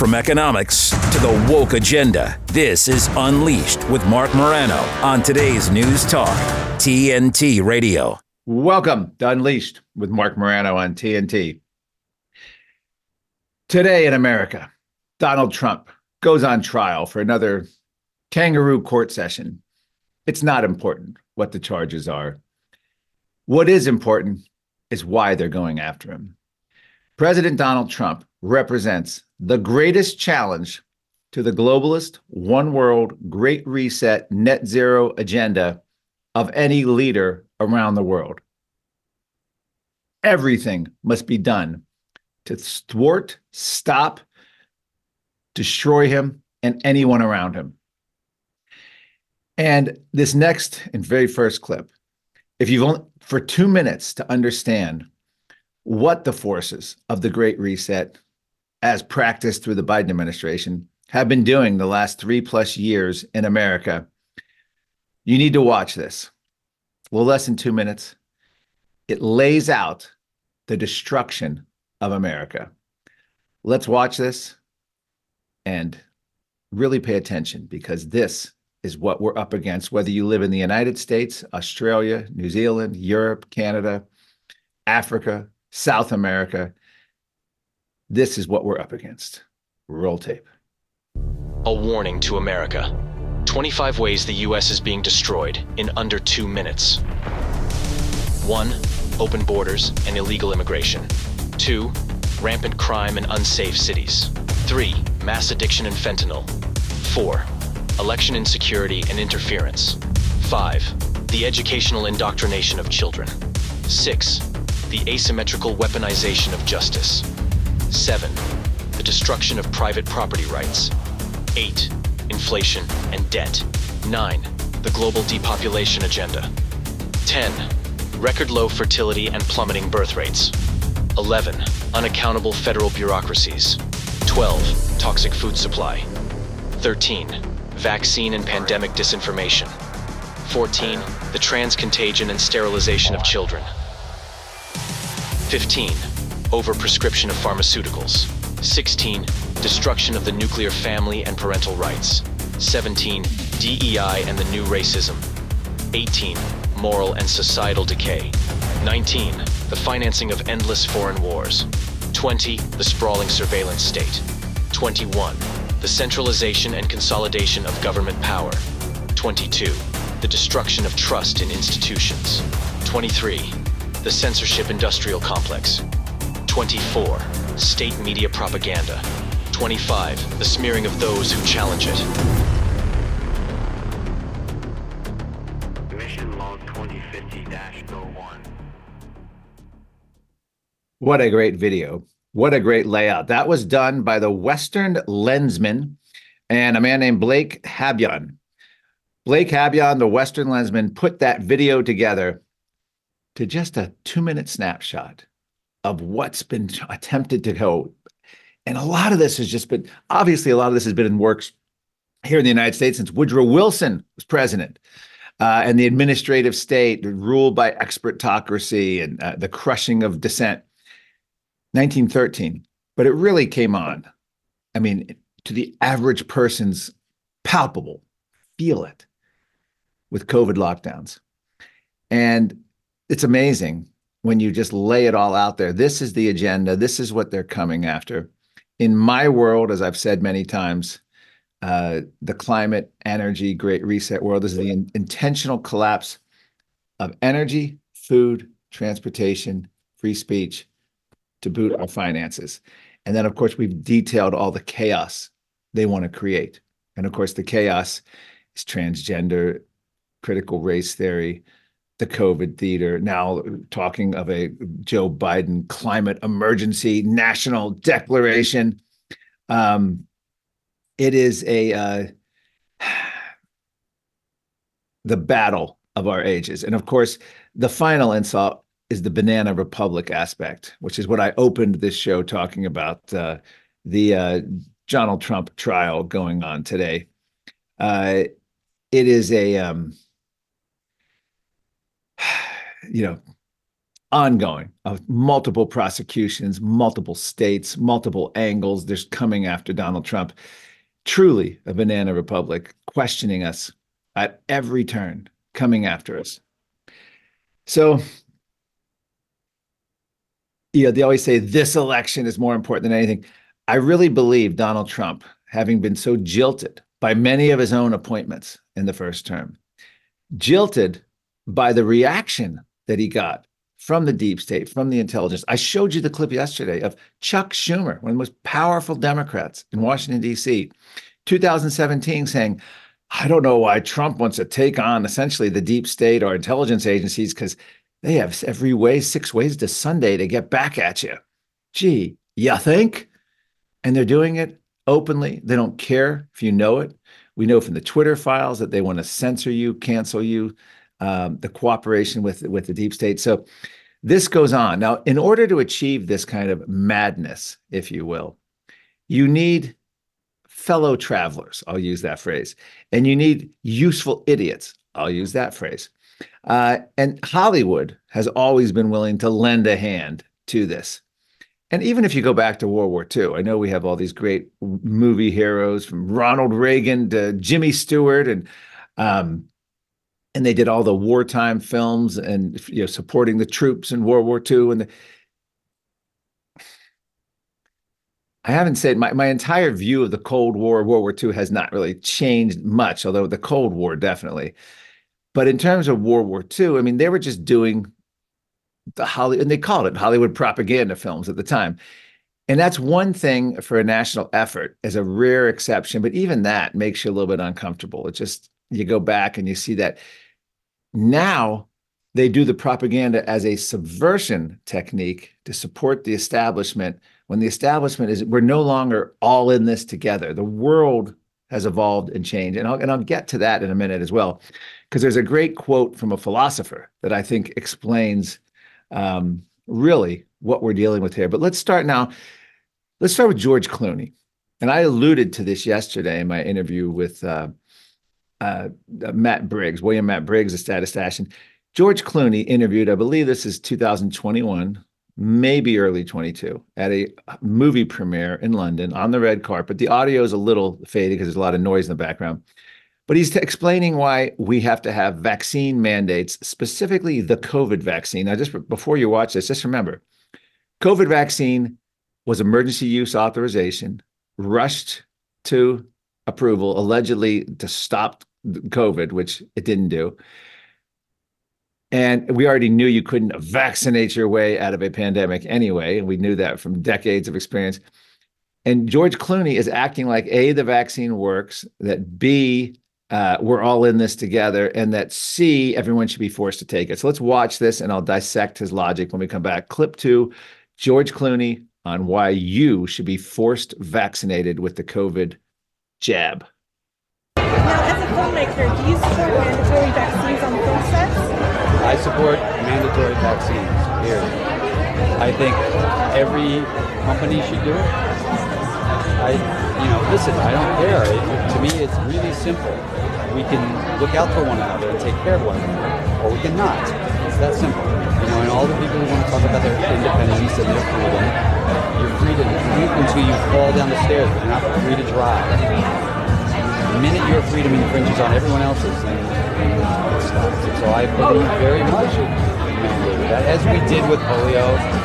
From economics to the woke agenda, this is Unleashed with Mark Morano on today's News Talk, TNT Radio. Welcome to Unleashed with Mark Morano on TNT. Today in America, Donald Trump goes on trial for another kangaroo court session. It's not important what the charges are. What is important is why they're going after him. President Donald Trump represents the greatest challenge to the globalist, one world, great reset, net zero agenda of any leader around the world. Everything must be done to thwart, stop, destroy him and anyone around him. And this next and very first clip, if you've only for 2 minutes to understand what the forces of the Great Reset, as practiced through the Biden administration, have been doing the last 3+ years in America, you need to watch this. A little less than 2 minutes. It lays out the destruction of America. Let's watch this and really pay attention, because this is what we're up against, whether you live in the United States, Australia, New Zealand, Europe, Canada, Africa, South America. This is what we're up against. Roll tape. A warning to America. 25 ways the U.S. is being destroyed in under 2 minutes. 1. Open borders and illegal immigration. 2. Rampant crime and unsafe cities. 3. Mass addiction and fentanyl. 4. Election insecurity and interference. 5. The educational indoctrination of children. 6. The asymmetrical weaponization of justice. 7. The destruction of private property rights. 8. Inflation and debt. 9. The global depopulation agenda. 10. Record low fertility and plummeting birth rates. 11. Unaccountable federal bureaucracies. 12. Toxic food supply. 13. Vaccine and pandemic disinformation. 14. The trans-contagion and sterilization of children. 15. Overprescription of pharmaceuticals. 16. Destruction of the nuclear family and parental rights. 17. DEI and the new racism. 18. Moral and societal decay. 19. The financing of endless foreign wars. 20. The sprawling surveillance state. 21. The centralization and consolidation of government power. 22. The destruction of trust in institutions. 23. The censorship industrial complex. 24. State media propaganda. 25. The smearing of those who challenge it. Mission log 2050-01. What a great video. What a great layout. That was done by the Western Lensman and a man named Blake Habyon. Blake Habyon, the Western Lensman, put that video together to just a 2-minute snapshot of what's been attempted to go. And a lot of this has just been, obviously, a lot of this has been in works here in the United States since Woodrow Wilson was president. And the administrative state ruled by expertocracy and the crushing of dissent. 1913. But it really came on, I mean, to the average person's palpable, feel it, with COVID lockdowns. And it's amazing when you just lay it all out there. This is the agenda. This is what they're coming after. In my world, as I've said many times, the climate, energy, great reset world is the intentional collapse of energy, food, transportation, free speech, to boot our finances. And then, of course, we've detailed all the chaos they want to create. And of course, the chaos is transgender, critical race theory, the COVID theater, now talking of a Joe Biden climate emergency national declaration. It is the battle of our ages. And of course, the final insult is the banana republic aspect, which is what I opened this show talking about, the Donald Trump trial going on today. It is a, ongoing of multiple prosecutions, multiple states, multiple angles. There's coming after Donald Trump. Truly a banana republic, questioning us at every turn, coming after us. So, they always say this election is more important than anything. I really believe Donald Trump, having been so jilted by many of his own appointments in the first term, jilted by the reaction that he got from the deep state, from the intelligence. I showed you the clip yesterday of Chuck Schumer, one of the most powerful Democrats in Washington, D.C., 2017, saying, I don't know why Trump wants to take on essentially the deep state or intelligence agencies because they have 6 ways to Sunday to get back at you. Gee, you think? And they're doing it openly. They don't care if you know it. We know from the Twitter files that they want to censor you, cancel you, the cooperation with the deep state. So this goes on. Now, in order to achieve this kind of madness, if you will, you need fellow travelers. I'll use that phrase. And you need useful idiots. I'll use that phrase. And Hollywood has always been willing to lend a hand to this. And even if you go back to World War II, I know we have all these great movie heroes from Ronald Reagan to Jimmy Stewart, and they did all the wartime films and supporting the troops in World War II. And I haven't said my entire view of the Cold War, World War II, has not really changed much, although the Cold War definitely. But in terms of World War II, I mean, they were just doing and they called it Hollywood propaganda films at the time. And that's one thing for a national effort as a rare exception. But even that makes you a little bit uncomfortable. It just, you go back and you see that now they do the propaganda as a subversion technique to support the establishment. When the establishment is, we're no longer all in this together. The world has evolved and changed. And I'll get to that in a minute as well, because there's a great quote from a philosopher that I think explains really what we're dealing with here. But let's start now. Let's start with George Clooney. And I alluded to this yesterday in my interview with Matt Briggs, William Matt Briggs, a statistician. George Clooney interviewed, I believe this is 2021, maybe early 22, at a movie premiere in London on the red carpet. The audio is a little faded because there's a lot of noise in the background. But he's explaining why we have to have vaccine mandates, specifically the COVID vaccine. Now, just before you watch this, just remember, COVID vaccine was emergency use authorization, rushed to approval, allegedly to stop COVID, which it didn't do. And we already knew you couldn't vaccinate your way out of a pandemic anyway. And we knew that from decades of experience. And George Clooney is acting like A, the vaccine works, that B, we're all in this together, and that C, everyone should be forced to take it. So let's watch this, and I'll dissect his logic when we come back. Clip 2, George Clooney on why you should be forced vaccinated with the COVID jab. Now, as a filmmaker, do you support mandatory vaccines on film sets? I support mandatory vaccines, period. I think every company should do it. Listen, I don't care. To me, it's really simple. We can look out for one another and take care of one another, or we can not. It's that simple. And all the people who want to talk about their independence and their freedom, you're free to drink until you fall down the stairs, but you're not free to drive. The minute your freedom infringes on everyone else's, then it stops. So I believe very much in mandating that, as we did with polio.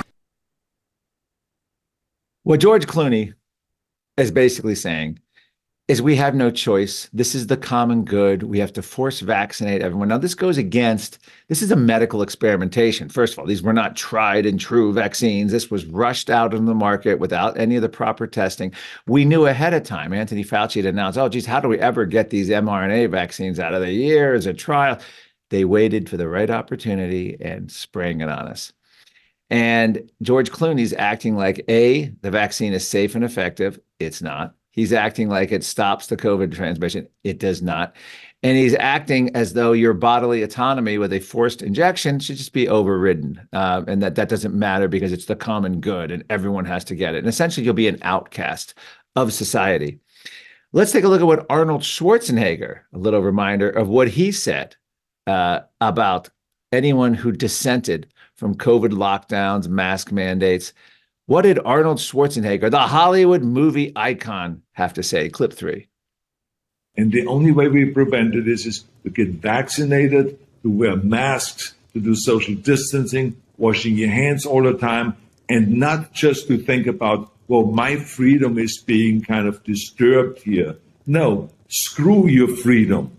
What George Clooney is basically saying is we have no choice. This is the common good. We have to force vaccinate everyone. Now, this is a medical experimentation. First of all, these were not tried and true vaccines. This was rushed out in the market without any of the proper testing. We knew ahead of time. Anthony Fauci had announced, oh, geez, how do we ever get these mRNA vaccines out of the year as a trial? They waited for the right opportunity and sprang it on us. And George Clooney's acting like, A, the vaccine is safe and effective. It's not. He's acting like it stops the COVID transmission. It does not. And he's acting as though your bodily autonomy with a forced injection should just be overridden, and that doesn't matter because it's the common good and everyone has to get it. And essentially, you'll be an outcast of society. Let's take a look at what Arnold Schwarzenegger, a little reminder of what he said about anyone who dissented from COVID lockdowns, mask mandates. What did Arnold Schwarzenegger, the Hollywood movie icon, have to say? Clip 3. And the only way we prevent it is to get vaccinated, to wear masks, to do social distancing, washing your hands all the time, and not just to think about, well, my freedom is being kind of disturbed here. No, screw your freedom.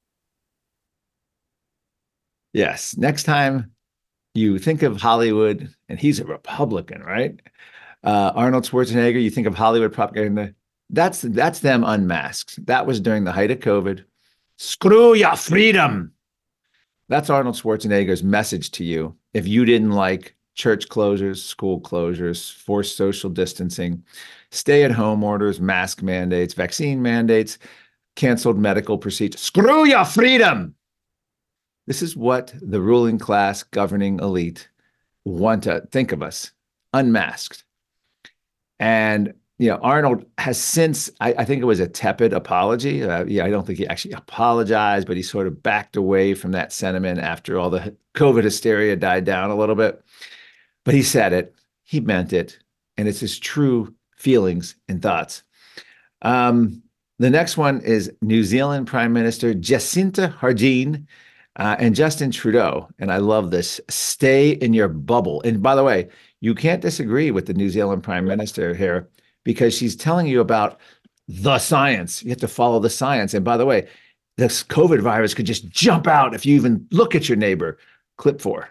Yes. Next time you think of Hollywood, and he's a Republican, right? Arnold Schwarzenegger, you think of Hollywood propaganda. That's them unmasked. That was during the height of COVID. Screw your freedom. That's Arnold Schwarzenegger's message to you. If you didn't like church closures, school closures, forced social distancing, stay-at-home orders, mask mandates, vaccine mandates, canceled medical procedures, screw your freedom. This is what the ruling class, governing elite want to think of us, unmasked. And Arnold has since, I think it was a tepid apology. I don't think he actually apologized, but he sort of backed away from that sentiment after all the COVID hysteria died down a little bit. But he said it, he meant it, and it's his true feelings and thoughts. The next one is New Zealand Prime Minister Jacinda Ardern and Justin Trudeau. And I love this, stay in your bubble. And by the way, you can't disagree with the New Zealand Prime Minister here, because she's telling you about the science. You have to follow the science. And by the way, this COVID virus could just jump out if you even look at your neighbor. Clip 4.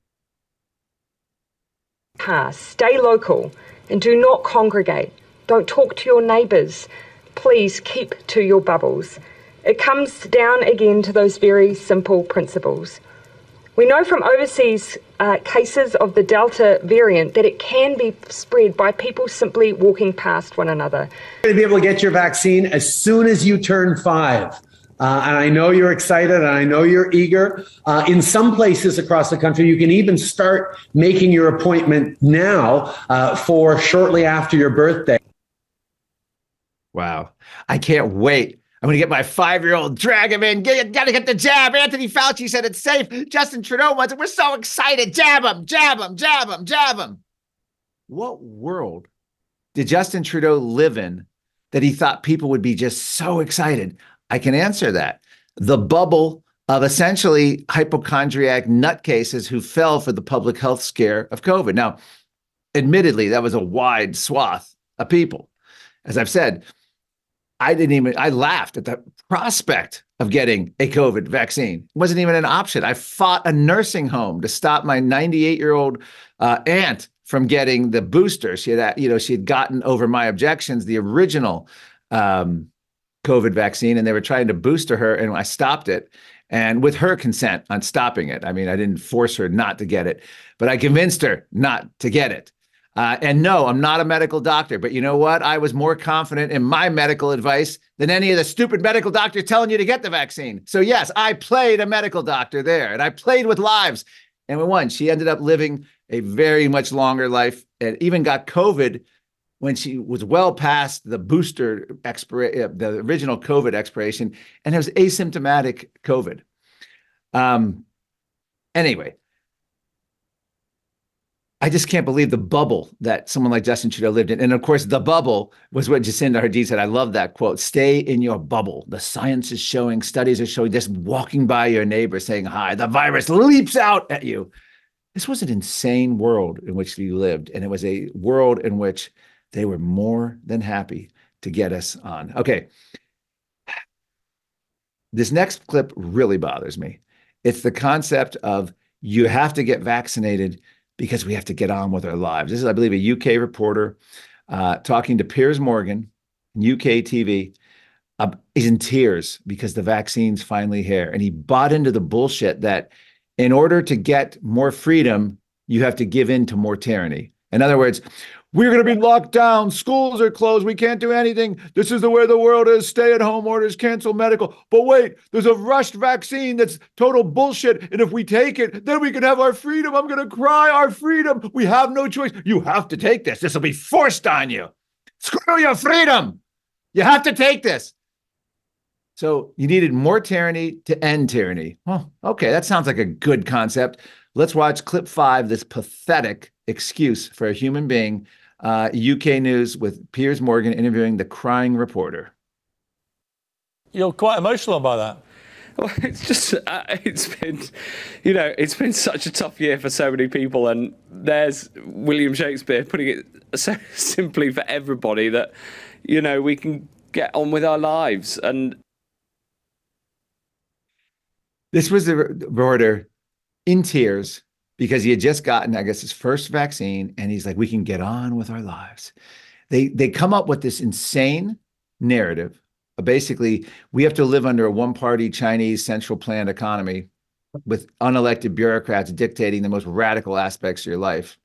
Stay local and do not congregate. Don't talk to your neighbours. Please keep to your bubbles. It comes down again to those very simple principles. We know from overseas cases of the Delta variant that it can be spread by people simply walking past one another. You're going to be able to get your vaccine as soon as you turn 5. And I know you're excited and I know you're eager. In some places across the country, you can even start making your appointment now for shortly after your birthday. Wow. I can't wait. I'm going to get my 5-year-old, drag him in. Got to get the jab. Anthony Fauci said it's safe. Justin Trudeau wants it. We're so excited. Jab him, jab him, jab him, jab him. What world did Justin Trudeau live in that he thought people would be just so excited? I can answer that. The bubble of essentially hypochondriac nutcases who fell for the public health scare of COVID. Now, admittedly, that was a wide swath of people. As I've said, I laughed at the prospect of getting a COVID vaccine. It wasn't even an option. I fought a nursing home to stop my 98-year-old aunt from getting the booster. She had gotten over my objections, the original COVID vaccine, and they were trying to booster her, and I stopped it. And with her consent on stopping it. I mean, I didn't force her not to get it, but I convinced her not to get it. And no, I'm not a medical doctor, but you know what? I was more confident in my medical advice than any of the stupid medical doctors telling you to get the vaccine. So yes, I played a medical doctor there, and I played with lives, and we won. She ended up living a very much longer life and even got COVID when she was well past the booster the original COVID expiration, and it was asymptomatic COVID. Anyway, I just can't believe the bubble that someone like Justin Trudeau lived in. And of course, the bubble was what Jacinda Ardern said. I love that quote. Stay in your bubble. The science is showing, studies are showing, just walking by your neighbor saying hi, the virus leaps out at you. This was an insane world in which we lived. And it was a world in which they were more than happy to get us on. Okay. This next clip really bothers me. It's the concept of you have to get vaccinated because we have to get on with our lives. This is, I believe, a UK reporter talking to Piers Morgan, UK TV. He's in tears because the vaccine's finally here. And he bought into the bullshit that in order to get more freedom, you have to give in to more tyranny. In other words, we're going to be locked down. Schools are closed. We can't do anything. This is the way the world is. Stay-at-home orders, cancel medical. But wait, there's a rushed vaccine that's total bullshit. And if we take it, then we can have our freedom. I'm going to cry our freedom. We have no choice. You have to take this. This will be forced on you. Screw your freedom. You have to take this. So you needed more tyranny to end tyranny. Oh, okay, that sounds like a good concept. Let's watch clip 5, this pathetic excuse for a human being. UK News with Piers Morgan interviewing the crying reporter. You're quite emotional about that. Well, it's just, it's been such a tough year for so many people. And there's William Shakespeare putting it so simply for everybody that, we can get on with our lives. And this was the reporter in tears because he had just gotten, I guess, his first vaccine. And he's like, we can get on with our lives. They come up with this insane narrative. Basically, we have to live under a one-party Chinese central planned economy with unelected bureaucrats dictating the most radical aspects of your life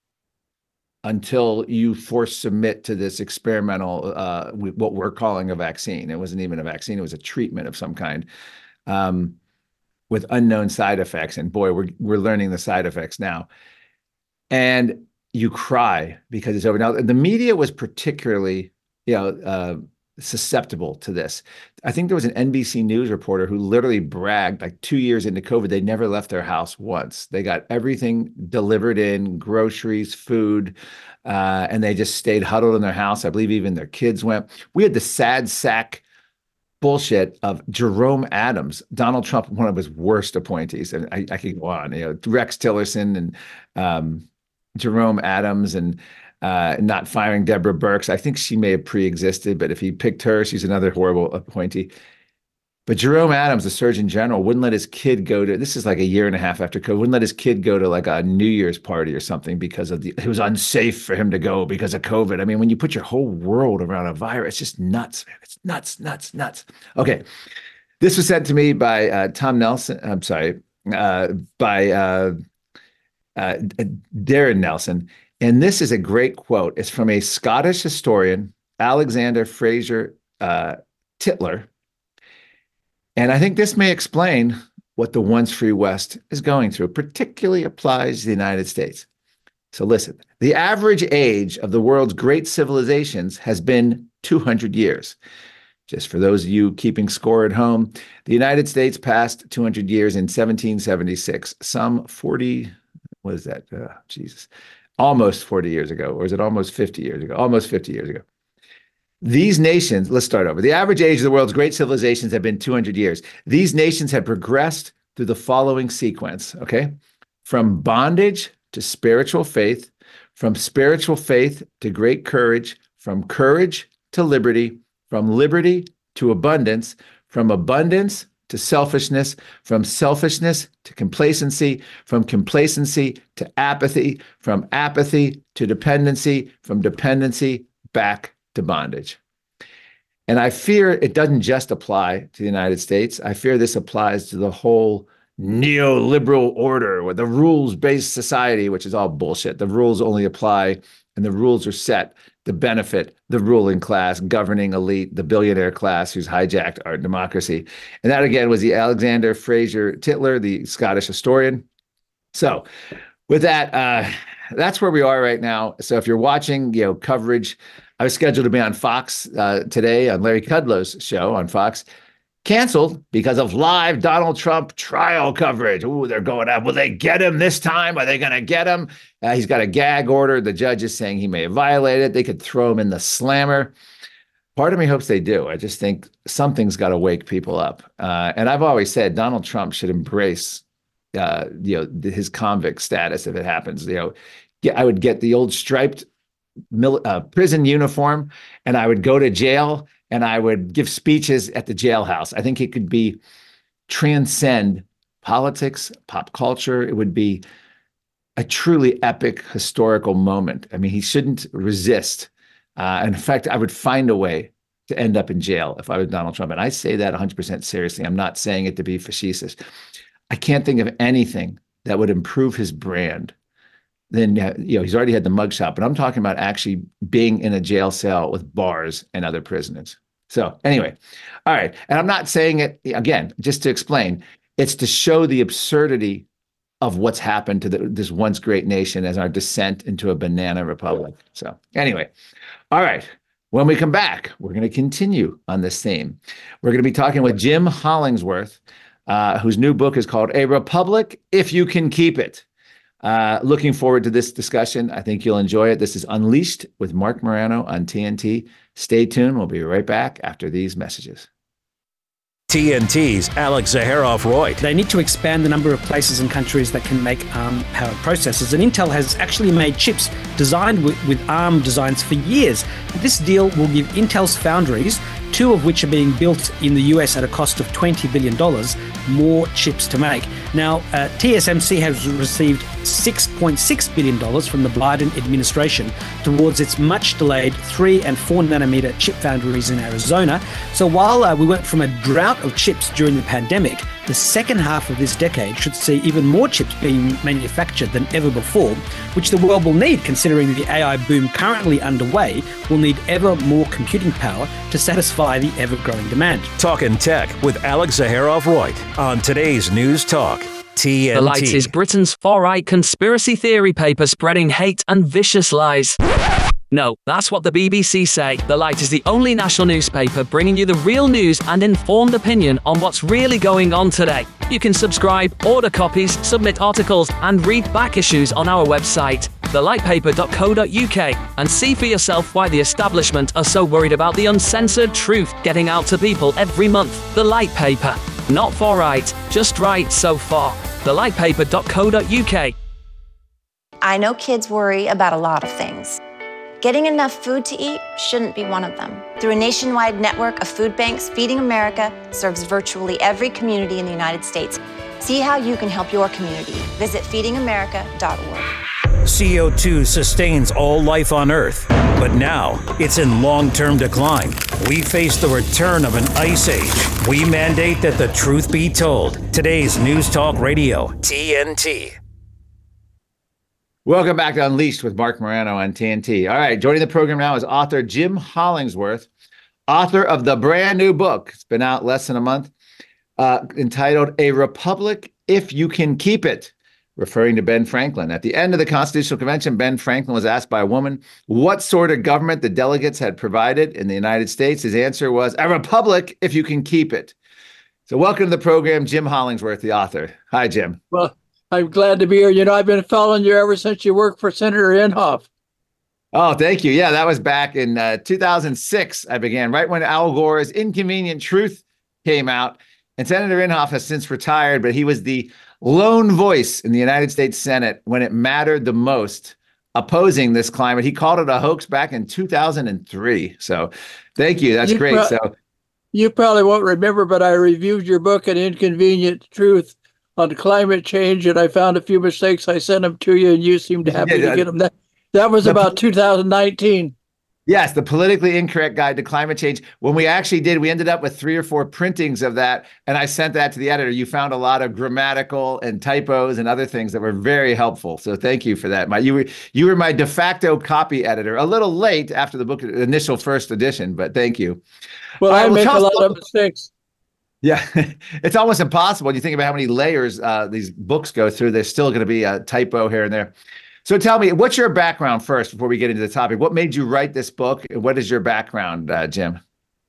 until you submit to this experimental, what we're calling a vaccine. It wasn't even a vaccine. It was a treatment of some kind with unknown side effects. And boy, we're learning the side effects now. And you cry because it's over. Now, the media was particularly, susceptible to this. I think there was an NBC News reporter who literally bragged, like 2 years into COVID, they never left their house once. They got everything delivered in, groceries, food, and they just stayed huddled in their house. I believe even their kids went. We had the sad sack bullshit of Jerome Adams, Donald Trump, one of his worst appointees. And I could go on, Rex Tillerson and Jerome Adams and not firing Deborah Birx. I think she may have pre-existed, but if he picked her, she's another horrible appointee. But Jerome Adams, the Surgeon General, wouldn't let his kid go to, this is like a year and a half after COVID, wouldn't let his kid go to like a New Year's party or something because it was unsafe for him to go because of COVID. I mean, when you put your whole world around a virus, it's just nuts, man. It's nuts. Okay. This was sent to me by Tom Nelson. I'm sorry, by Darren Nelson. And this is a great quote. It's from a Scottish historian, Alexander Fraser Tytler. And I think this may explain what the once free West is going through, particularly applies to the United States. So listen, the average age of the world's great civilizations has been 200 years. Just for those of you keeping score at home, the United States passed 200 years in 1776, some 40, what is that? Jesus. Almost 40 years ago, or is it almost 50 years ago? Almost 50 years ago. These nations, let's start over. The average age of the world's great civilizations have been 200 years. These nations have progressed through the following sequence, okay? From bondage to spiritual faith, from spiritual faith to great courage, from courage to liberty, from liberty to abundance, from abundance to selfishness, from selfishness to complacency, from complacency to apathy, from apathy to dependency, from dependency back to bondage. And I fear it doesn't just apply to the United States. I fear this applies to the whole neoliberal order with the rules-based society, which is all bullshit. The rules only apply and the rules are set to benefit the ruling class, governing elite, the billionaire class who's hijacked our democracy. And that, again, was the Alexander Fraser Tytler, the Scottish historian. So with that, that's where we are right now. So if you're watching, coverage, I was scheduled to be on Fox today on Larry Kudlow's show on Fox. Canceled because of live Donald Trump trial coverage. Ooh, they're going up. Will they get him this time? Are they going to get him? He's got a gag order. The judge is saying he may have violated. They could throw him in the slammer. Part of me hopes they do. I just think something's got to wake people up. And I've always said Donald Trump should embrace, his convict status if it happens. I would get the old striped prison uniform, and I would go to jail. And I would give speeches at the jailhouse. I think it could transcend politics, pop culture. It would be a truly epic historical moment. I mean, he shouldn't resist. In fact, I would find a way to end up in jail if I was Donald Trump. And I say that 100% seriously. I'm not saying it to be facetious. I can't think of anything that would improve his brand. Then, he's already had the mugshot, but I'm talking about actually being in a jail cell with bars and other prisoners. So anyway, all right. And I'm not saying it, again, just to explain, it's to show the absurdity of what's happened to this once great nation as our descent into a banana republic. So anyway, all right. When we come back, we're going to continue on this theme. We're going to be talking with Jim Hollingsworth whose new book is called A Republic, If You Can Keep It. Looking forward to this discussion. I think you'll enjoy it. This is Unleashed with Marc Morano on TNT. Stay tuned. We'll be right back after these messages. TNT's Alex Zaharov-Reutt. They need to expand the number of places and countries that can make ARM-powered processors. And Intel has actually made chips designed with ARM designs for years. This deal will give Intel's foundries, two of which are being built in the US at a cost of $20 billion, more chips to make. Now, TSMC has received $6.6 billion from the Biden administration towards its much-delayed 3 and 4 nanometer chip foundries in Arizona. So while we went from a drought of chips during the pandemic, the second half of this decade should see even more chips being manufactured than ever before, which the world will need considering the AI boom currently underway will need ever more computing power to satisfy the ever-growing demand. Talking Tech with Alex Zaharov-Reutt on today's News Talk, TNT. The Light is Britain's far-right conspiracy theory paper spreading hate and vicious lies. No, that's what the BBC say. The Light is the only national newspaper bringing you the real news and informed opinion on what's really going on today. You can subscribe, order copies, submit articles, and read back issues on our website, thelightpaper.co.uk, and see for yourself why the establishment are so worried about the uncensored truth getting out to people every month. The Light Paper. Not far right, just right so far. thelightpaper.co.uk. I know kids worry about a lot of things. Getting enough food to eat shouldn't be one of them. Through a nationwide network of food banks, Feeding America serves virtually every community in the United States. See how you can help your community. Visit feedingamerica.org. CO2 sustains all life on Earth, but now it's in long-term decline. We face the return of an ice age. We mandate that the truth be told. Today's News Talk Radio, TNT. Welcome back to Unleashed with Marc Morano on TNT. All right, joining the program now is author Jim Hollingsworth, author of the brand new book. It's been out less than a month, entitled A Republic, If You Can Keep It, referring to Ben Franklin. At the end of the Constitutional Convention, Ben Franklin was asked by a woman what sort of government the delegates had provided in the United States. His answer was, a republic, if you can keep it. So welcome to the program, Jim Hollingsworth, the author. Hi, Jim. Well, I'm glad to be here. You know, I've been following you ever since you worked for Senator Inhofe. Oh, thank you. Yeah, that was back in 2006. I began right when Al Gore's Inconvenient Truth came out. And Senator Inhofe has since retired, but he was the lone voice in the United States Senate when it mattered the most, opposing this climate. He called it a hoax back in 2003. So thank you. That's great. So you probably won't remember, but I reviewed your book, An Inconvenient Truth, on climate change, and I found a few mistakes. I sent them to you, and you seemed happy to get them. That was about 2019. Yes, the politically incorrect guide to climate change. When we actually did, we ended up with 3 or 4 printings of that, and I sent that to the editor. You found a lot of grammatical and typos and other things that were very helpful. So thank you for that. You were my de facto copy editor. A little late after the book initial first edition, but thank you. Well, I make a lot of mistakes. Yeah, it's almost impossible. You think about how many layers these books go through. There's still going to be a typo here and there. So tell me, what's your background first before we get into the topic? What made you write this book? What is your background, Jim?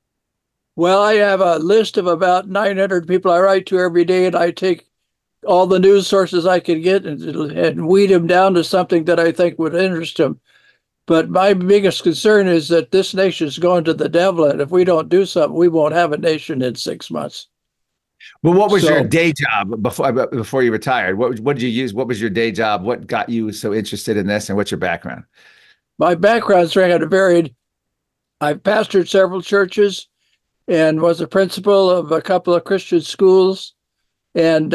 Well, I have a list of about 900 people I write to every day, and I take all the news sources I can get and weed them down to something that I think would interest them. But my biggest concern is that this nation's going to the devil, and if we don't do something, we won't have a nation in 6 months. Well, what was your day job before you retired? What did you use? What was your day job? What got you so interested in this, and what's your background? My background's kind of varied. I've pastored several churches and was a principal of a couple of Christian schools, and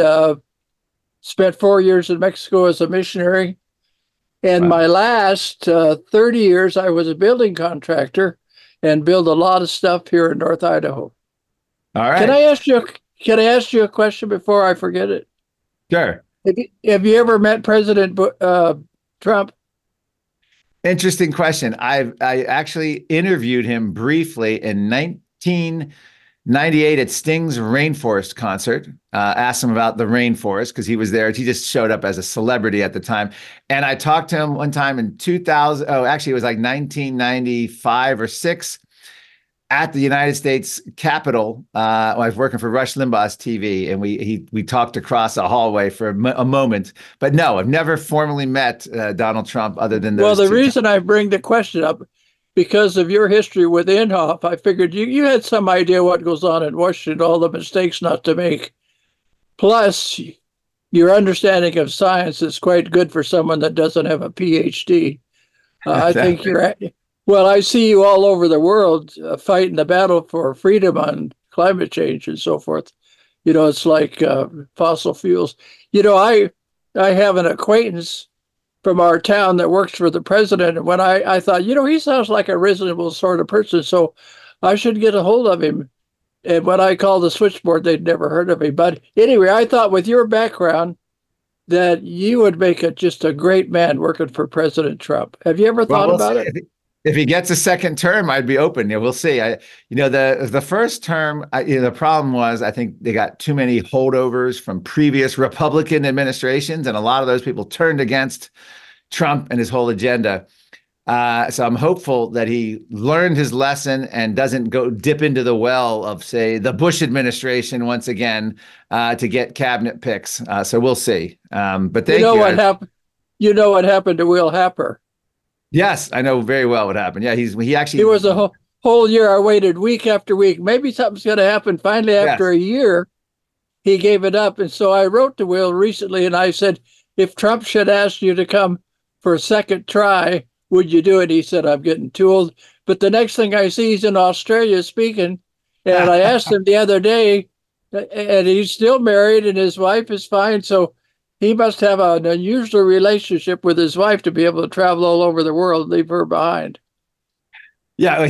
spent 4 years in Mexico as a missionary. And my last 30 years, I was a building contractor and built a lot of stuff here in North Idaho. All right. Can I ask you a question before I forget it? Sure. Have you ever met President Trump? Interesting question. I actually interviewed him briefly in 1998 at Sting's Rainforest concert. Asked him about the rainforest because he was there. He just showed up as a celebrity at the time. And I talked to him one time in 2000. Oh, actually, it was like 1995 or 6. at the United States Capitol. I was working for Rush Limbaugh's TV, and we talked across a hallway for a moment. But no, I've never formally met Donald Trump other than those. Well, the reason I bring the question up, because of your history with Inhofe, I figured you had some idea what goes on in Washington, all the mistakes not to make. Plus, your understanding of science is quite good for someone that doesn't have a PhD. I think you're. Well, I see you all over the world fighting the battle for freedom on climate change and so forth. It's like fossil fuels. I have an acquaintance from our town that works for the president. And when I thought, he sounds like a reasonable sort of person, so I should get a hold of him. And when I called the switchboard, they'd never heard of him. But anyway, I thought with your background that you would make it just a great man working for President Trump. Have you ever thought about it? If he gets a second term, I'd be open. Yeah, we'll see. The first term, the problem was I think they got too many holdovers from previous Republican administrations, and a lot of those people turned against Trump and his whole agenda. So I'm hopeful that he learned his lesson and doesn't go dip into the well of, say, the Bush administration once again to get cabinet picks. So we'll see. But thank you. What happened? You know what happened to Will Happer? Yes, I know very well what happened. Yeah, he was a whole year. I waited week after week. Maybe something's going to happen. Finally, after a year, he gave it up. And so I wrote to Will recently, and I said, if Trump should ask you to come for a second try, would you do it? He said, I'm getting too old. But the next thing I see, he's in Australia speaking. And I asked him the other day, and he's still married, and his wife is fine. So he must have an unusual relationship with his wife to be able to travel all over the world, leave her behind. Yeah,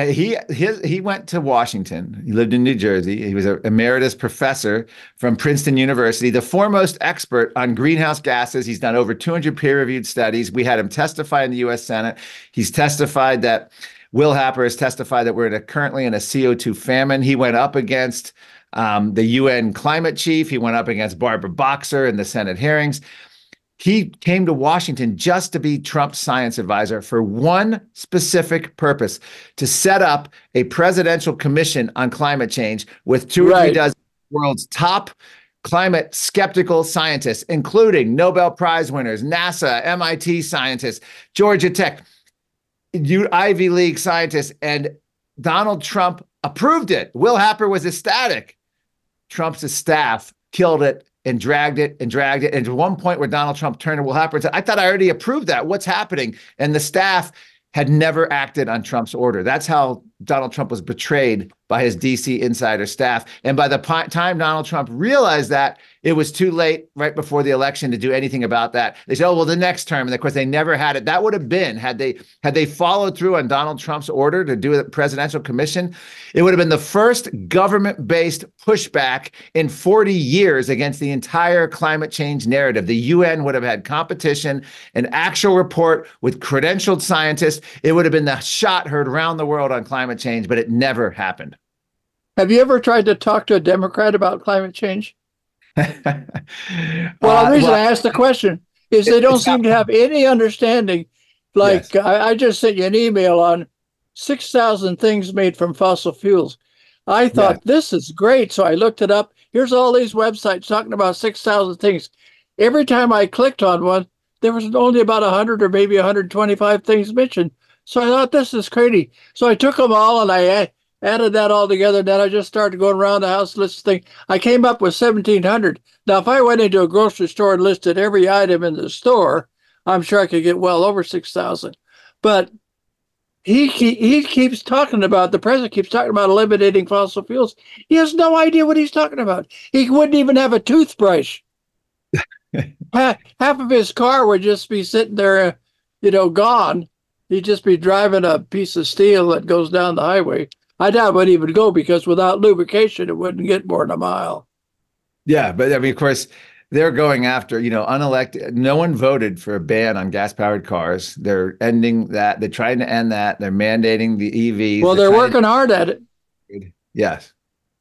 he went to Washington. He lived in New Jersey. He was an emeritus professor from Princeton University, the foremost expert on greenhouse gases. He's done over 200 peer-reviewed studies. We had him testify in the U.S. Senate. He's testified that Will Happer has testified that we're currently in a CO2 famine. He went up against the UN climate chief. He went up against Barbara Boxer in the Senate hearings. He came to Washington just to be Trump's science advisor for one specific purpose, to set up a presidential commission on climate change with two or three dozen world's top climate skeptical scientists, including Nobel Prize winners, NASA, MIT scientists, Georgia Tech, Ivy League scientists, and Donald Trump approved it. Will Happer was ecstatic. Trump's staff killed it and dragged it. And to one point where Donald Trump turned to Will Happer and said, I thought I already approved that. What's happening? And the staff had never acted on Trump's order. That's how Donald Trump was betrayed by his DC insider staff. And by the time Donald Trump realized that, it was too late right before the election to do anything about that. They said, oh, well, the next term. And of course, they never had it. That would have been, had they followed through on Donald Trump's order to do a presidential commission, it would have been the first government-based pushback in 40 years against the entire climate change narrative. The UN would have had competition, an actual report with credentialed scientists. It would have been the shot heard around the world on climate change, but it never happened. Have you ever tried to talk to a Democrat about climate change? The reason I asked the question is they don't seem to have any understanding. Like, yes. I just sent you an email on 6,000 things made from fossil fuels. I thought, this is great. So I looked it up. Here's all these websites talking about 6,000 things. Every time I clicked on one, there was only about 100 or maybe 125 things mentioned. So I thought, this is crazy. So I took them all and I added that all together. Then I just started going around the house listing. I came up with 1,700. Now, if I went into a grocery store and listed every item in the store, I'm sure I could get well over 6,000. But he keeps talking about, the president keeps talking about eliminating fossil fuels. He has no idea what he's talking about. He wouldn't even have a toothbrush. Half of his car would just be sitting there, gone. He'd just be driving a piece of steel that goes down the highway. I doubt it wouldn't even go, because without lubrication, it wouldn't get more than a mile. Yeah, but I mean, of course, they're going after, unelected. No one voted for a ban on gas-powered cars. They're ending that. They're trying to end that. They're mandating the EVs. Well, they're working hard at it. Yes.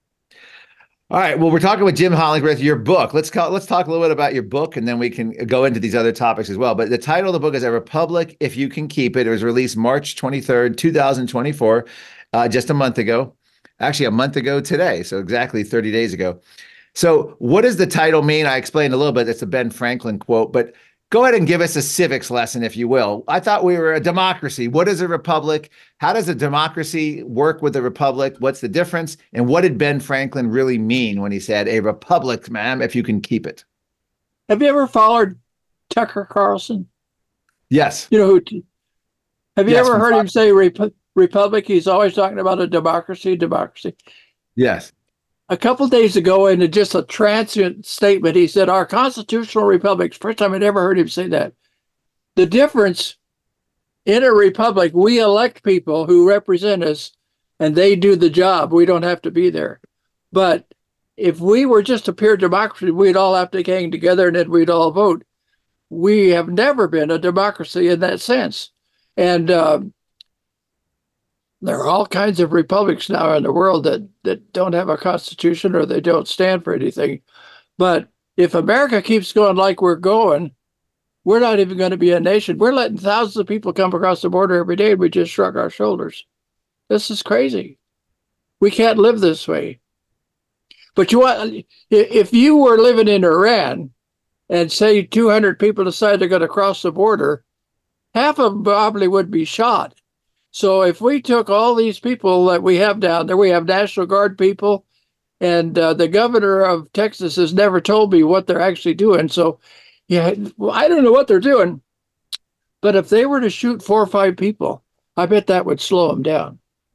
All right. Well, we're talking with Jim Hollingsworth, your book. Let's talk a little bit about your book, and then we can go into these other topics as well. But the title of the book is A Republic If You Can Keep It. It was released March 23rd, 2024. just a month ago. Actually, a month ago today, so exactly 30 days ago. So what does the title mean? I explained a little bit. It's a Ben Franklin quote, but go ahead and give us a civics lesson, if you will. I thought we were a democracy. What is a republic? How does a democracy work with a republic? What's the difference? And what did Ben Franklin really mean when he said, a republic, ma'am, if you can keep it? Have you ever followed Tucker Carlson? Yes. You know who? Have you Yes, ever from heard him Fox. say republic? He's always talking about a democracy. Yes. A couple of days ago, in just a transient statement, he said, our constitutional republic, first time I'd ever heard him say that. The difference in a republic, we elect people who represent us and they do the job. We don't have to be there. But if we were just a pure democracy, we'd all have to gang together and then we'd all vote. We have never been a democracy in that sense. And there are all kinds of republics now in the world that don't have a constitution or they don't stand for anything. But if America keeps going like we're going, we're not even going to be a nation. We're letting thousands of people come across the border every day and we just shrug our shoulders. This is crazy. We can't live this way. But if you were living in Iran and say 200 people decide they're going to cross the border, half of them probably would be shot. So if we took all these people that we have down there, we have National Guard people, and the governor of Texas has never told me what they're actually doing. So, yeah, I don't know what they're doing. But if they were to shoot 4 or 5 people, I bet that would slow them down.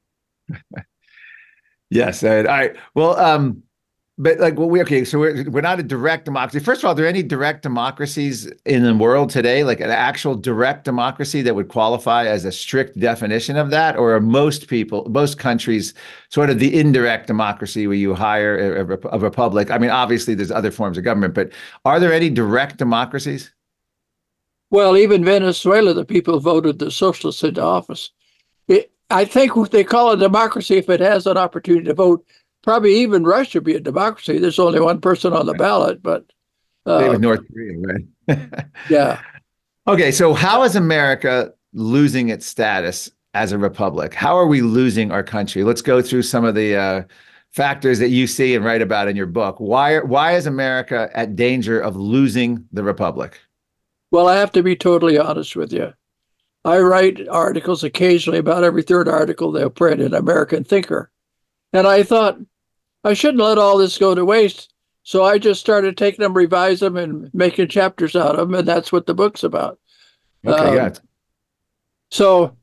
Yes. All right. Well, but like, well, so we're not a direct democracy. First of all, are there any direct democracies in the world today, like an actual direct democracy that would qualify as a strict definition of that? Or are most countries sort of the indirect democracy where you hire a republic? I mean, obviously there's other forms of government, but are there any direct democracies? Well, even Venezuela, the people voted the socialists into office. I think what they call a democracy if it has an opportunity to vote. Probably even Russia would be a democracy. There's only one person on the ballot, but Same with North Korea, right? Yeah. Okay, so how is America losing its status as a republic? How are we losing our country? Let's go through some of the factors that you see and write about in your book. Why is America at danger of losing the republic? Well, I have to be totally honest with you. I write articles occasionally. About every third article they'll print in American Thinker. And I thought, I shouldn't let all this go to waste. So I just started taking them, revise them, and making chapters out of them. And that's what the book's about. Okay, good. So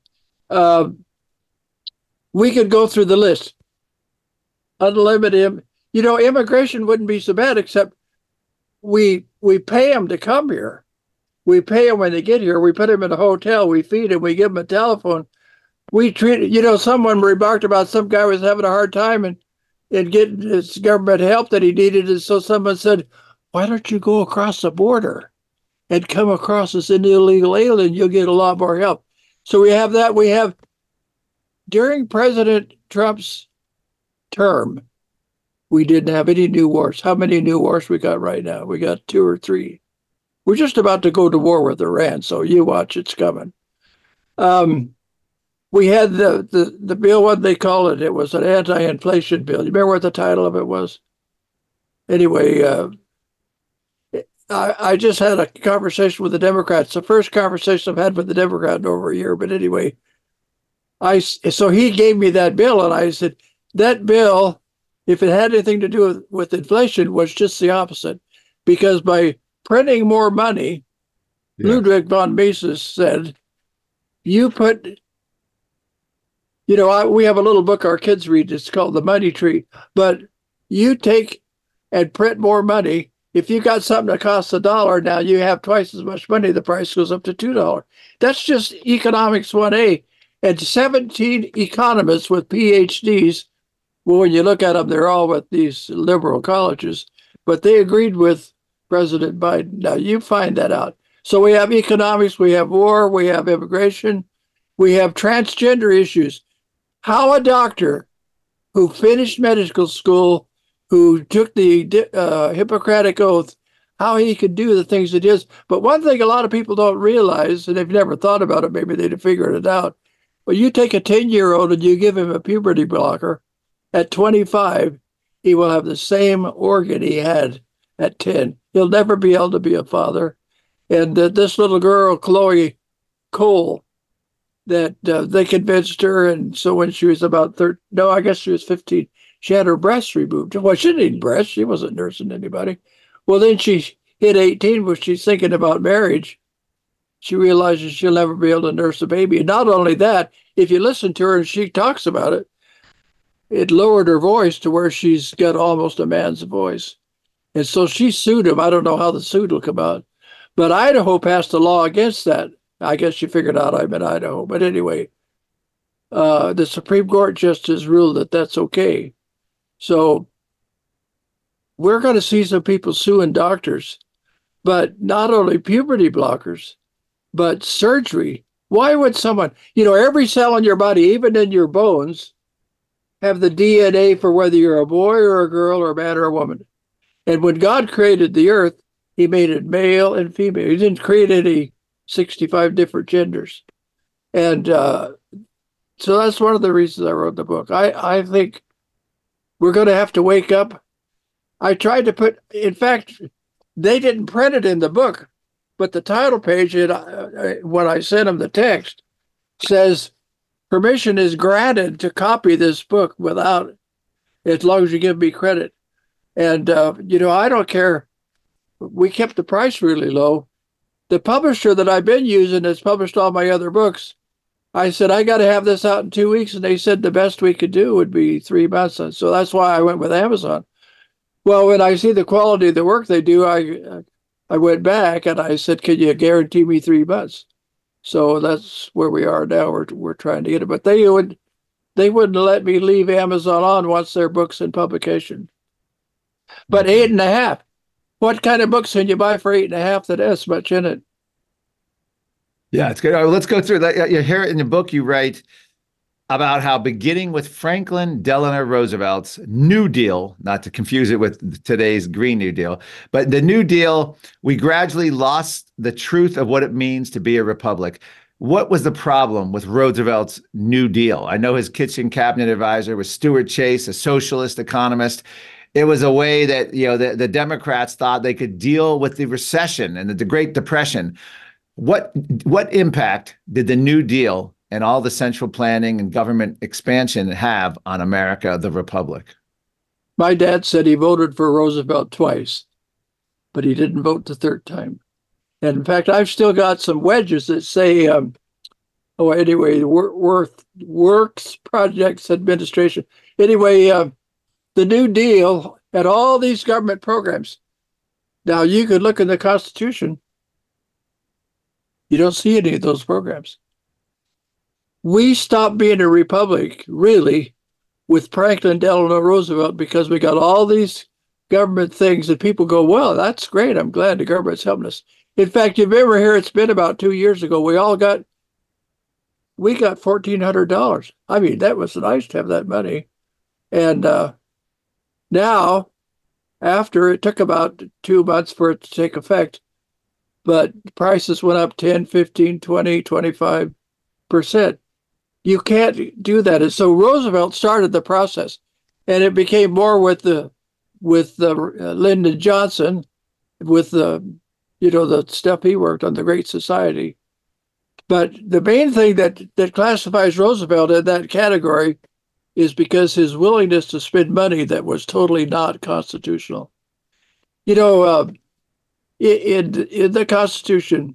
we could go through the list. Unlimited, immigration wouldn't be so bad, except we pay them to come here. We pay them when they get here. We put them in a hotel. We feed them. We give them a telephone. We treat, someone remarked about some guy was having a hard time and getting his government help that he needed. And so someone said, why don't you go across the border and come across as an illegal alien? You'll get a lot more help. So we have that. We have, during President Trump's term, we didn't have any new wars. How many new wars we got right now? We got 2 or 3. We're just about to go to war with Iran, so you watch, it's coming. We had the bill, what they call it. It was an anti-inflation bill. You remember what the title of it was? Anyway, I just had a conversation with the Democrats. The first conversation I've had with the Democrat in over a year. But anyway, so he gave me that bill, and I said, that bill, if it had anything to do with inflation, was just the opposite. Because by printing more money, Ludwig von Mises said, you put... we have a little book our kids read. It's called The Money Tree. But you take and print more money. If you got something that costs $1, now you have twice as much money. The price goes up to $2. That's just economics 1A. And 17 economists with PhDs, well, when you look at them, they're all with these liberal colleges, but they agreed with President Biden. Now, you find that out. So we have economics, we have war, we have immigration, we have transgender issues. How a doctor who finished medical school, who took the Hippocratic Oath, how he could do the things it is. But one thing a lot of people don't realize, and they've never thought about it, maybe they'd have figured it out, Well, you take a 10-year-old and you give him a puberty blocker, at 25, he will have the same organ he had at 10. He'll never be able to be a father. And this little girl, Chloe Cole, that they convinced her, and so when she was about 13, no, I guess she was 15, she had her breasts removed. Well, she didn't need breasts. She wasn't nursing anybody. Well, then she hit 18, when she's thinking about marriage. She realizes she'll never be able to nurse a baby. And not only that, if you listen to her and she talks about it, it lowered her voice to where she's got almost a man's voice. And so she sued him. I don't know how the suit will come out. But Idaho passed a law against that. I guess she figured out I'm in Idaho. But anyway, the Supreme Court just has ruled that that's okay. So we're going to see some people suing doctors, but not only puberty blockers, but surgery. Why would someone, every cell in your body, even in your bones, have the DNA for whether you're a boy or a girl or a man or a woman. And when God created the earth, he made it male and female. He didn't create any 65 different genders. And so that's one of the reasons I wrote the book. I think we're going to have to wake up. I tried to in fact, they didn't print it in the book, but the title page, when I sent them the text, says, permission is granted to copy this book as long as you give me credit. And, I don't care. We kept the price really low. The publisher that I've been using has published all my other books. I said, I got to have this out in 2 weeks. And they said the best we could do would be 3 months. And so that's why I went with Amazon. Well, when I see the quality of the work they do, I went back and I said, can you guarantee me 3 months? So that's where we are now. We're trying to get it, but they wouldn't let me leave Amazon on once their book's in publication. But 8.5. What kind of books can you buy for 8.5 that has much in it? Yeah, it's good. All right, let's go through that. Here in the book, you write about how beginning with Franklin Delano Roosevelt's New Deal, not to confuse it with today's Green New Deal, but the New Deal, we gradually lost the truth of what it means to be a republic. What was the problem with Roosevelt's New Deal? I know his kitchen cabinet advisor was Stuart Chase, a socialist economist. It was a way that, the Democrats thought they could deal with the recession and the Great Depression. What impact did the New Deal and all the central planning and government expansion have on America, the Republic? My dad said he voted for Roosevelt twice, but he didn't vote the third time. And in fact, I've still got some wedges that say, Works Projects Administration. Anyway, the New Deal had all these government programs. Now, you could look in the Constitution. You don't see any of those programs. We stopped being a republic, really, with Franklin Delano Roosevelt because we got all these government things that people go, well, that's great. I'm glad the government's helping us. In fact, you remember here, it's been about 2 years ago, we got $1,400. I mean, that was nice to have that money. And now, after it took about 2 months for it to take effect, but prices went up 10, 15, 20, 25%. You can't do that. And so Roosevelt started the process, and it became more with Lyndon Johnson, with the stuff he worked on, the Great Society. But the main thing that classifies Roosevelt in that category is because his willingness to spend money that was totally not constitutional. In the Constitution,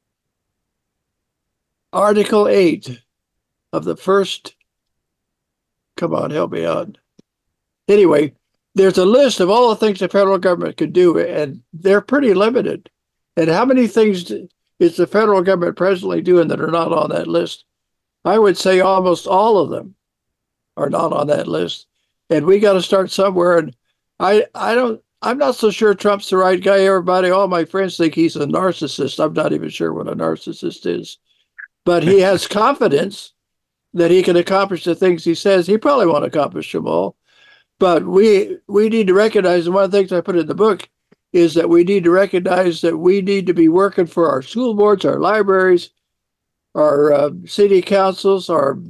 Article 8 of the first, come on, help me out. Anyway, there's a list of all the things the federal government can do, and they're pretty limited. And how many things is the federal government presently doing that are not on that list? I would say almost all of them are not on that list. And we got to start somewhere. And I'm not so sure Trump's the right guy. All my friends think he's a narcissist. I'm not even sure what a narcissist is. But he has confidence that he can accomplish the things he says. He probably won't accomplish them all. But we need to recognize, and one of the things I put in the book is that we need to recognize that we need to be working for our school boards, our libraries, our city councils, our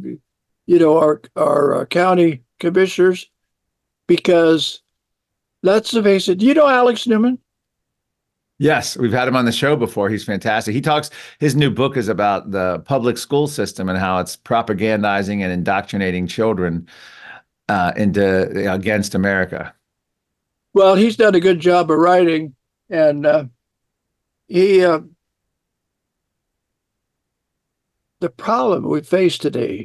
county commissioners, because let's face it. Do you know Alex Newman? Yes, we've had him on the show before. He's fantastic. His new book is about the public school system and how it's propagandizing and indoctrinating children against America. Well, he's done a good job of writing, and the problem we face today,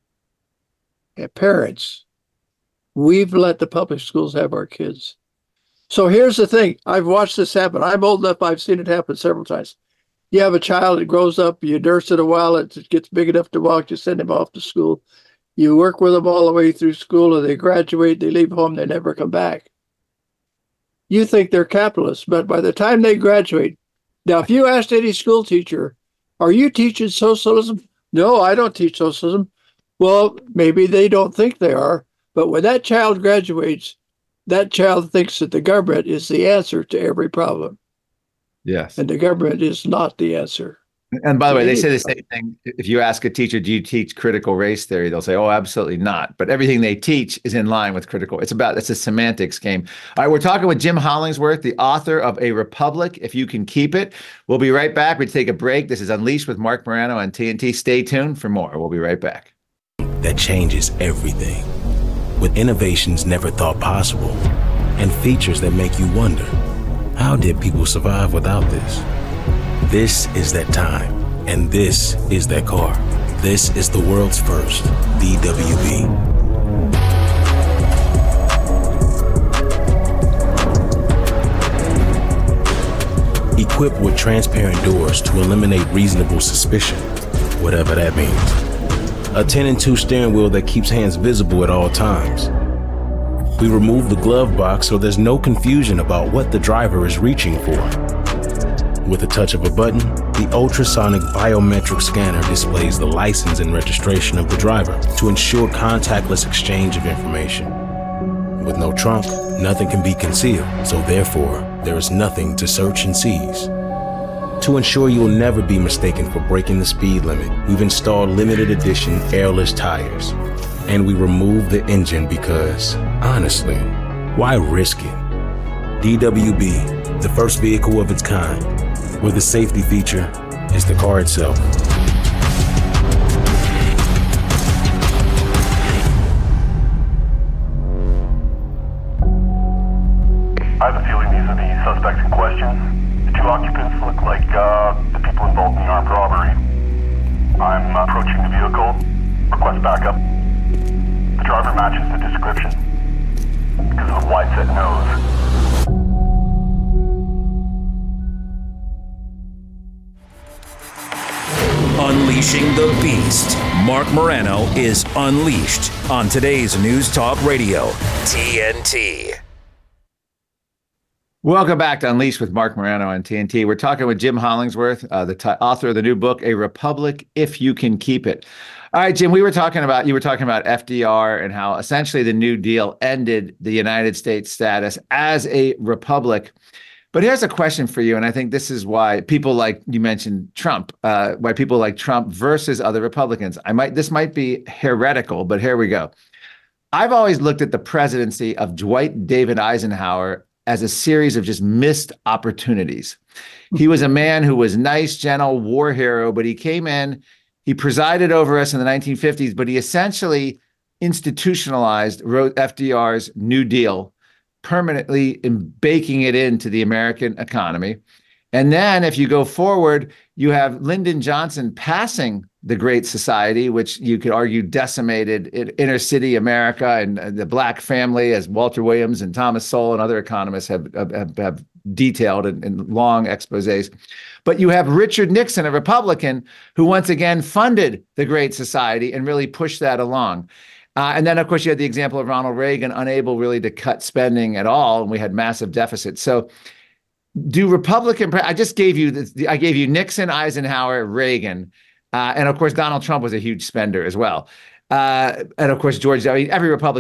parents, we've let the public schools have our kids. So here's the thing. I've watched this happen. I'm old enough. I've seen it happen several times. You have a child that grows up, you nurse it a while, it gets big enough to walk, you send him off to school. You work with them all the way through school, and they graduate, they leave home, they never come back. You think they're capitalists, but by the time they graduate, now if you asked any school teacher, are you teaching socialism? No, I don't teach socialism. Well, maybe they don't think they are, but when that child graduates, that child thinks that the government is the answer to every problem. Yes. And the government is not the answer. And by the way, they say the same thing. If you ask a teacher, do you teach critical race theory? They'll say, oh, absolutely not. But everything they teach is in line with critical. It's a semantics game. All right, we're talking with Jim Hollingsworth, the author of A Republic, If You Can Keep It. We'll be right back. We take a break. This is Unleashed with Marc Morano on TNT. Stay tuned for more. We'll be right back. That changes everything. With innovations never thought possible and features that make you wonder, how did people survive without this? This is that time, and this is that car. This is the world's first DWB. Equipped with transparent doors to eliminate reasonable suspicion, whatever that means. A 10 and 2 steering wheel that keeps hands visible at all times. We remove the glove box so there's no confusion about what the driver is reaching for. With a touch of a button, the ultrasonic biometric scanner displays the license and registration of the driver to ensure contactless exchange of information. With no trunk, nothing can be concealed, so therefore, there is nothing to search and seize. To ensure you'll never be mistaken for breaking the speed limit, we've installed limited edition airless tires. And we removed the engine because, honestly, why risk it? DWB, the first vehicle of its kind, where the safety feature is the car itself. I have a feeling these are the suspects in question. The two occupants look like the people involved in the armed robbery. I'm approaching the vehicle. Request backup. The driver matches the description because of a wide-set nose. Unleashing the Beast. Marc Morano is unleashed on today's News Talk Radio, TNT. Welcome back to Unleashed with Marc Morano on TNT. We're talking with Jim Hollingsworth, the author of the new book, A Republic, If You Can Keep It. All right, Jim, you were talking about FDR and how essentially the New Deal ended the United States status as a republic. But here's a question for you, and I think this is why people like you mentioned Trump, why people like Trump versus other Republicans. This might be heretical, but here we go. I've always looked at the presidency of Dwight David Eisenhower as a series of just missed opportunities. He was a man who was nice, gentle, war hero, but he came in, he presided over us in the 1950s, but he essentially institutionalized FDR's New Deal, permanently baking it into the American economy. And then if you go forward, you have Lyndon Johnson passing the Great Society, which you could argue decimated inner city America and the Black family, as Walter Williams and Thomas Sowell and other economists have detailed in long exposés. But you have Richard Nixon, a Republican, who once again funded the Great Society and really pushed that along. And then, of course, you had the example of Ronald Reagan, unable really to cut spending at all, and we had massive deficits. So do Republican, I just gave you I gave you Nixon, Eisenhower, Reagan, and of course, Donald Trump was a huge spender as well. And of course, George W. Every Republican.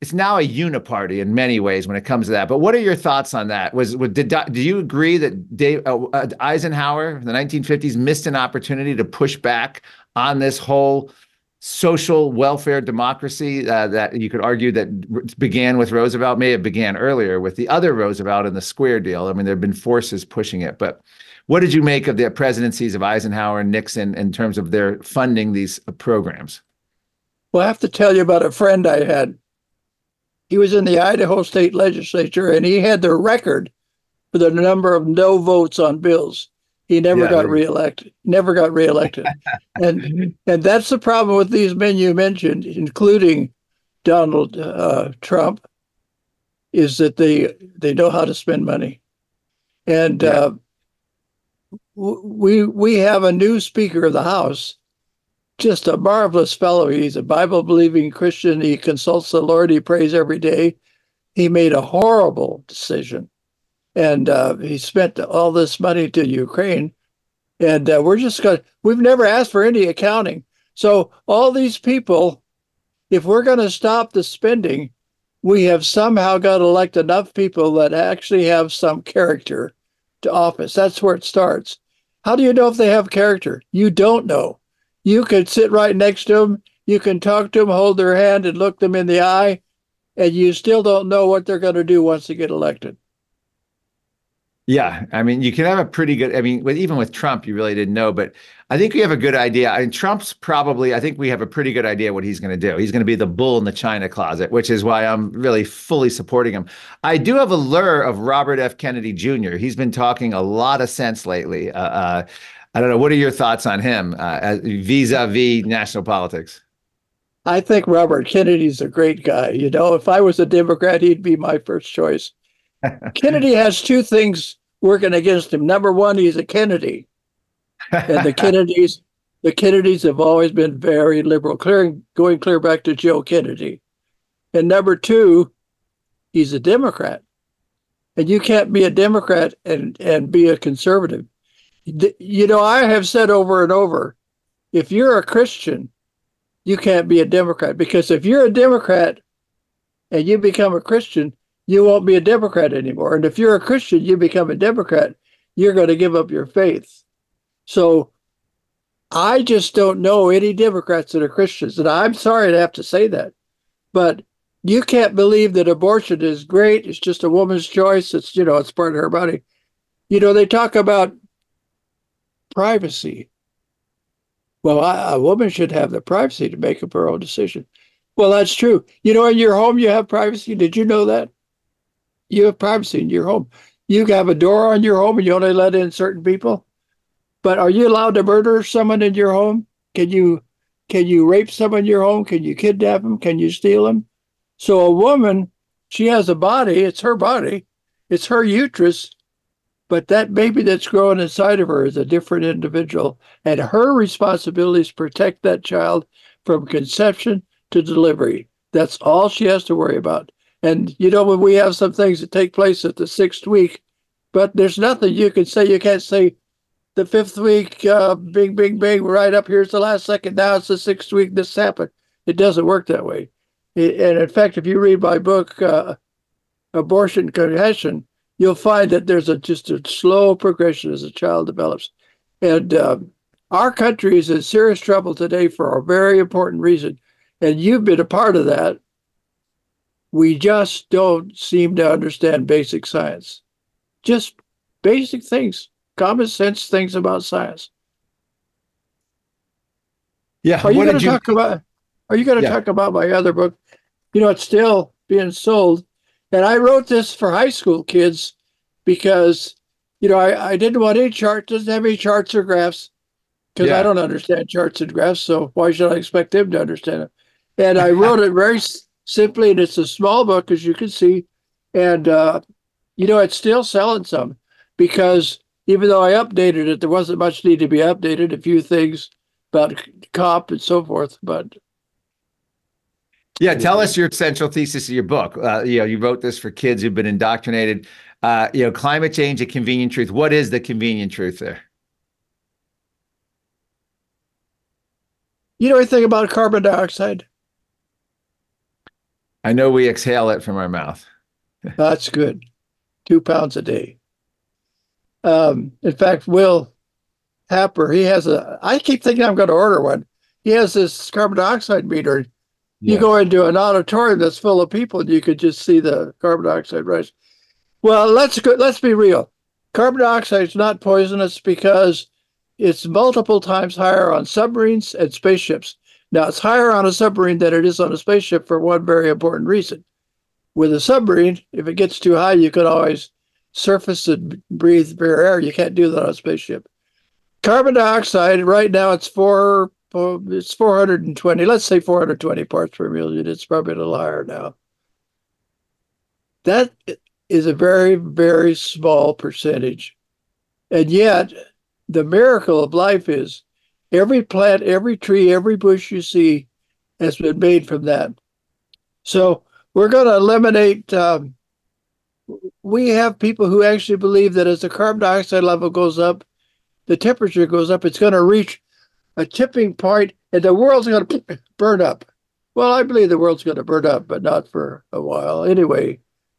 it's now a uniparty in many ways when it comes to that. But what are your thoughts on that? Do you agree that Eisenhower in the 1950s missed an opportunity to push back on this whole social welfare democracy that you could argue that began with Roosevelt, may have began earlier with the other Roosevelt and the Square deal? I mean, there have been forces pushing it, but what did you make of the presidencies of Eisenhower and Nixon in terms of their funding these programs? Well, I have to tell you about a friend I had. He was in the Idaho State Legislature, and he had the record for the number of no votes on bills. He never got reelected. Never got reelected. and that's the problem with these men you mentioned, including Donald Trump, is that they know how to spend money. And we have a new Speaker of the House, just a marvelous fellow. He's a Bible-believing Christian. He consults the Lord. He prays every day. He made a horrible decision, and he spent all this money to Ukraine. And we've never asked for any accounting. So all these people, if we're going to stop the spending, we have somehow got to elect enough people that actually have some character to office. That's where it starts. How do you know if they have character? You don't know. You could sit right next to them. You can talk to them, hold their hand, and look them in the eye, and you still don't know what they're going to do once they get elected. Yeah, I mean, you can have a pretty good, even with Trump, you really didn't know, but I think we have a good idea. I think we have a pretty good idea what he's going to do. He's going to be the bull in the china closet, which is why I'm really fully supporting him. I do have a lure of Robert F. Kennedy Jr. He's been talking a lot of sense lately. I don't know. What are your thoughts on him vis-a-vis national politics? I think Robert Kennedy's a great guy. You know, if I was a Democrat, he'd be my first choice. Kennedy has two things working against him. Number one, he's a Kennedy. And the Kennedys have always been very liberal, going clear back to Joe Kennedy. And number two, he's a Democrat. And you can't be a Democrat and be a conservative. You know, I have said over and over, if you're a Christian, you can't be a Democrat, because if you're a Democrat and you become a Christian, you won't be a Democrat anymore. And if you're a Christian, you become a Democrat, you're going to give up your faith. So I just don't know any Democrats that are Christians. And I'm sorry to have to say that, but you can't believe that abortion is great. It's just a woman's choice. It's, you know, it's part of her body. You know, they talk about privacy. Well, a woman should have the privacy to make up her own decision. Well, that's true. You know, in your home, you have privacy. Did you know that? You have privacy in your home. You have a door on your home and you only let in certain people. But are you allowed to murder someone in your home? Can you rape someone in your home? Can you kidnap them? Can you steal them? So a woman, she has a body. It's her body. It's her uterus. But that baby that's growing inside of her is a different individual. And her responsibility is to protect that child from conception to delivery. That's all she has to worry about. And, you know, when we have some things that take place at the 6th week, but there's nothing you can say. You can't say the 5th week, bing, bing, bing, right up here's the last second. Now it's the 6th week, this happened. It doesn't work that way. And in fact, if you read my book, Abortion Confession, you'll find that there's just a slow progression as a child develops. And our country is in serious trouble today for a very important reason. And you've been a part of that. We just don't seem to understand basic science. Just basic things, common sense things about science. Yeah. Are you going to talk about my other book? You know, it's still being sold. And I wrote this for high school kids because, you know, I didn't want any chart, doesn't have any charts or graphs, because I don't understand charts and graphs. So why should I expect them to understand it? And I wrote it very simply, and it's a small book, as you can see. And, you know, it's still selling some, because even though I updated it, there wasn't much need to be updated, a few things about COP and so forth. But yeah, tell us your central thesis of your book. You know, you wrote this for kids who've been indoctrinated. You know, climate change, a convenient truth. What is the convenient truth there? You know anything about carbon dioxide? I know we exhale it from our mouth. That's good. 2 pounds a day. In fact, Will Happer, I keep thinking I'm going to order one. He has this carbon dioxide meter. You go into an auditorium that's full of people and you could just see the carbon dioxide rise. Well, let's be real. Carbon dioxide is not poisonous because it's multiple times higher on submarines and spaceships. Now, it's higher on a submarine than it is on a spaceship for one very important reason. With a submarine, if it gets too high, you can always surface and breathe pure air. You can't do that on a spaceship. Carbon dioxide, right now, it's 420. Let's say 420 parts per million. It's probably a little higher now. That is a very, very small percentage. And yet, the miracle of life is every plant, every tree, every bush you see has been made from that. So we're going to eliminate, we have people who actually believe that as the carbon dioxide level goes up, the temperature goes up, it's going to reach a tipping point and the world's going to burn up. Well, I believe the world's going to burn up, but not for a while. Anyway,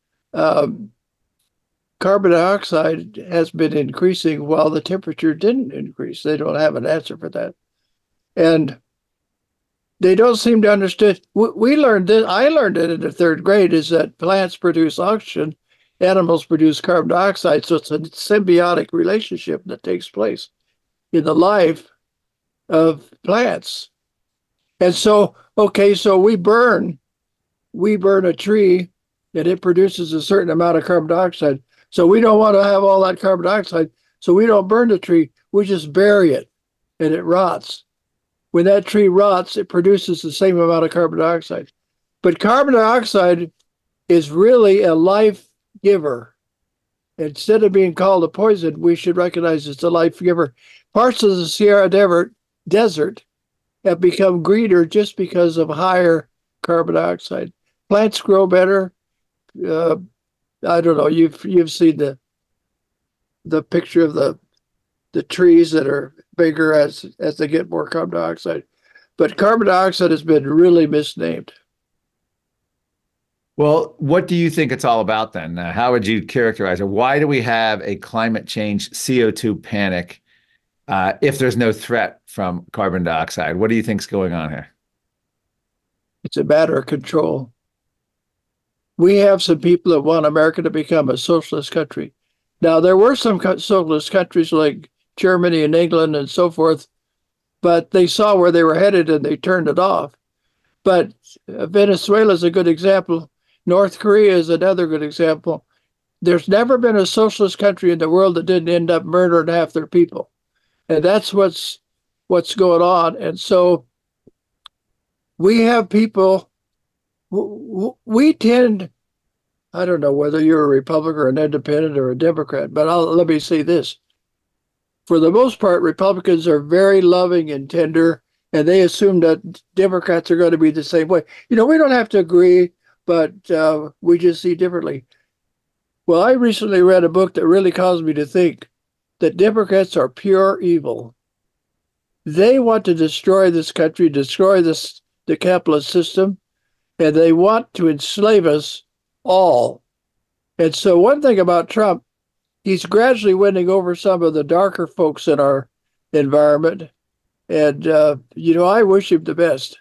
carbon dioxide has been increasing while the temperature didn't increase. They don't have an answer for that. And they don't seem to understand. We learned this, I learned it in the 3rd grade, is that plants produce oxygen, animals produce carbon dioxide. So it's a symbiotic relationship that takes place in the life of plants. And so, so we burn a tree and it produces a certain amount of carbon dioxide. So we don't want to have all that carbon dioxide. So we don't burn the tree. We just bury it and it rots. When that tree rots, it produces the same amount of carbon dioxide. But carbon dioxide is really a life giver. Instead of being called a poison, we should recognize it's a life giver. Parts of the Sierra Desert have become greener just because of higher carbon dioxide. Plants grow better. I don't know. You've seen the picture of the trees that are bigger as they get more carbon dioxide, but carbon dioxide has been really misnamed. Well, what do you think it's all about then? How would you characterize it? Why do we have a climate change CO2 panic if there's no threat from carbon dioxide? What do you think's going on here? It's a matter of control. We have some people that want America to become a socialist country. Now, there were some socialist countries like Germany and England and so forth, but they saw where they were headed and they turned it off. But Venezuela is a good example. North Korea is another good example. There's never been a socialist country in the world that didn't end up murdering half their people. And that's what's going on. And so we have people, we tend, I don't know whether you're a Republican or an independent or a Democrat, but let me say this. For the most part, Republicans are very loving and tender, and they assume that Democrats are going to be the same way. We don't have to agree, but we just see differently. Well, I recently read a book that really caused me to think that Democrats are pure evil. They want to destroy this country, destroy the capitalist system, and they want to enslave us all. And so one thing about Trump, he's gradually winning over some of the darker folks in our environment. And, I wish him the best.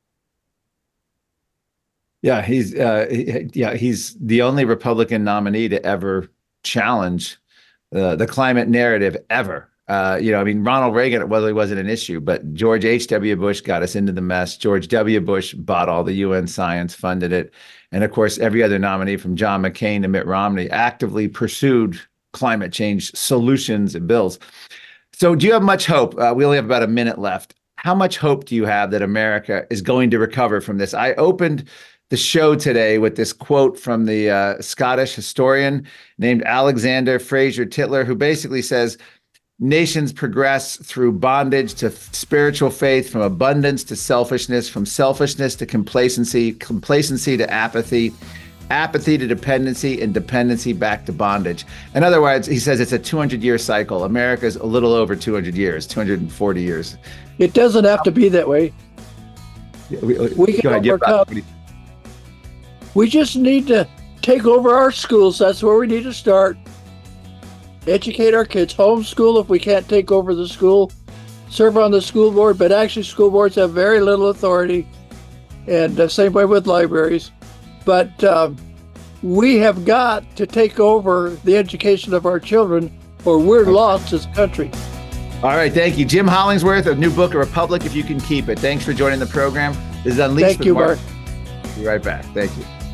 Yeah, he's the only Republican nominee to ever challenge the climate narrative ever. Ronald Reagan, it really wasn't an issue, but George H.W. Bush got us into the mess. George W. Bush bought all the UN science, funded it. And of course, every other nominee from John McCain to Mitt Romney actively pursued climate change solutions and bills. So do you have much hope? We only have about a minute left. How much hope do you have that America is going to recover from this? I opened the show today with this quote from the Scottish historian named Alexander Fraser Tytler, who basically says, nations progress through bondage to spiritual faith, from abundance to selfishness, from selfishness to complacency, complacency to apathy, apathy to dependency, and dependency back to bondage. In other words, he says it's a 200-year cycle. America's a little over 200 years, 240 years. It doesn't have to be that way. We can overcome. We just need to take over our schools. That's where we need to start. Educate our kids. Homeschool if we can't take over the school. Serve on the school board, but actually school boards have very little authority. And the same way with libraries. But we have got to take over the education of our children, or we're lost as a country. All right, thank you. Jim Hollingsworth of New Book, A Republic, If You Can Keep It. Thanks for joining the program. This is Unleashed. Thank you, Mark. Be right back. Thank you.